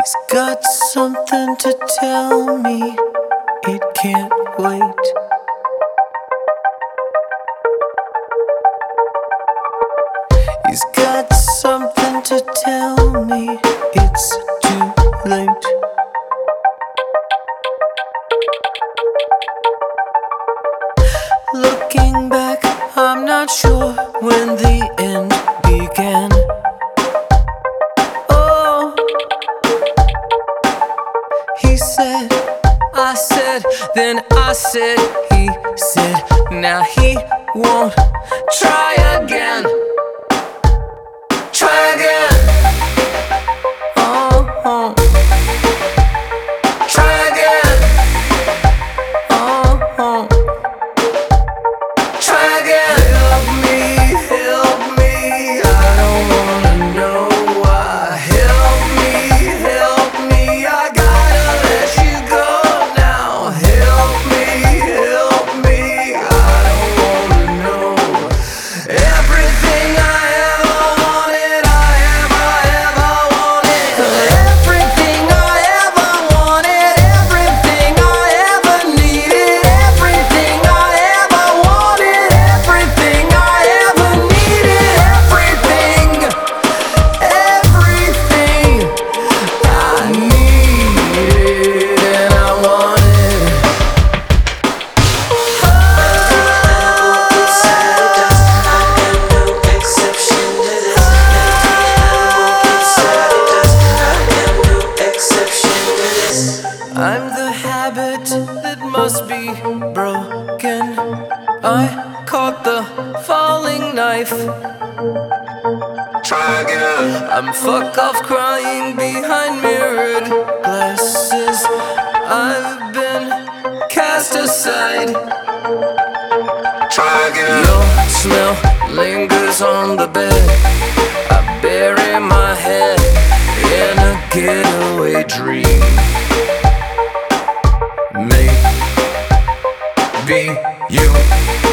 He's got something to tell me, it can't wait. He's got something to tell me, it's too late. Looking back, I'm not sure when the end began. Oh, he said, I said, then I said, he said, now he won't try again. Try again. Oh, try again. Oh, try again. Help me, I don't wanna know why. Help me, I gotta let you go now. Help me, I don't wanna know. Everything I ever wanted, I ever wanted. Everything I ever wanted, everything I ever needed. Everything I ever wanted, everything I ever needed. Everything I needed and I wanted. I'm the habit that must be broken. I caught the falling knife. Try again. I'm fuck off crying behind mirrored glasses. I've been cast aside. Try again. Your smell lingers on the bed. I bury my head in a getaway dream. Maybe you